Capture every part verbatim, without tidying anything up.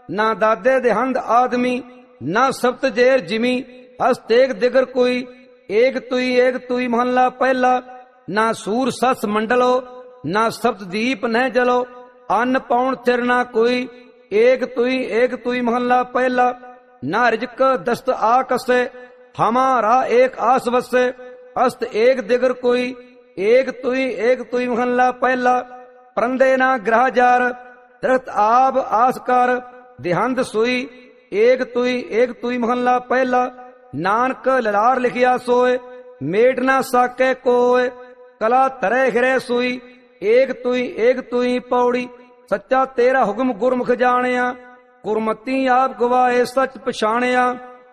ना दादे देहंद आदमी, ना सप्त जेर जिमी, अस तेग दिगर कोई, एक तुई एक तुई महला पहला, ना सूर सस मंडलो, ना सप्त दीप न जलो, अन्न पाउण थिर ना कोई, एक तुई एक तुई महला पहला, ना रिजक दस्त आकसे, हमारा एक आस वसे, अस्त एक दिगर कोई, एक तुई एक तुई महला पहला, परंदे ना ग्रह जार, दरख्त आब आसकार, देहंद सुई, एक तुई एक तुई महला पहला, नानक ललार लिखिया सोए, मेट ना साके कोय, कला तरे हिरे सुई, एक तुई एक तुई पौड़ी, सच्चा तेरा हुक्म गुरमुख जानिया, गुरमती आप गवाए सच पछाणिया,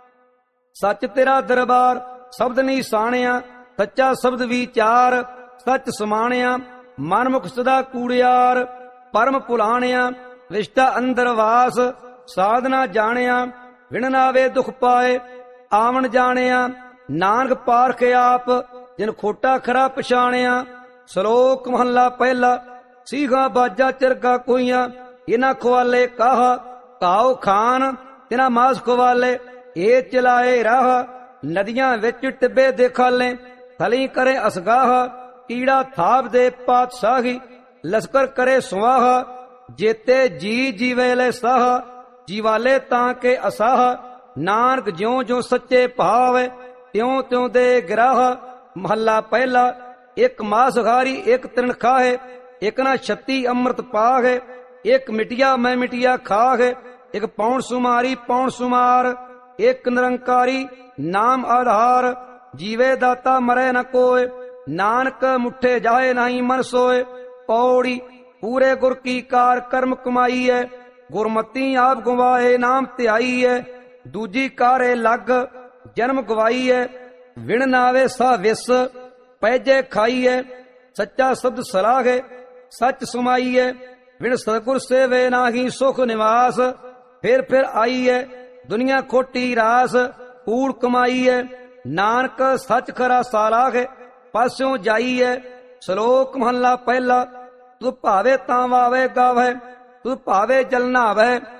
सच तेरा दरबार शब्द नहीं साणिया, सच्चा शब्द विचार सच समाणिया, मनमुख सदा कूड़ियार परम पुलाणिया, रिश्ता अंदर वास साधना जानिया, विण नावे दुख पाए आवन जानिया, नानक पारख आप जिन खोटा खरा पछाणिया। श्लोक महला पहला, सीघा बाजा चिरगा कोइया, इना खुआले काहा, काओ खान तिना मास खुआले, ए चलाए राह, नदियां विच टिब्बे देखाले, थली करे असगाह, कीड़ा थाप दे पातशाही, लश्कर करे सुवाह, जेते जी जीवेले साह, जीवाले ताके असाह, नानक ज्यों ज्यों सच्चे भाव, त्यों त्यों दे गिराह। महला पहला, एक मास घारी एक तृण खाहे, एक ना छत्ती अमृत पाहे, एक मिटिया मैं मिटिया खाहे, एक पौण सुमारी पौण सुमार, एक निरंकारी नाम आधार, जीवे दाता मरे न कोय, नानक मुठे जाए नहीं मन सोए। पौड़ी, पूरे गुर की कार कर्म कमाई है, गुरमती आप गुवाए नाम त्याई है, दूजी कारे लग जन्म गवाई है, विण नावे सा विस पैजे खाई है, सच्चा शब्द सलाह है सच सुमाई है, विण सतगुर से वे नाही सुख निवास, फिर फिर आई है दुनिया खोटी रास, कूड़ कमाई है, नानक सच खरा सालाह है, पास्यों जाई है। श्लोक महला पहला, तू भावे तां वावे गावे, तू भावे जल नावे,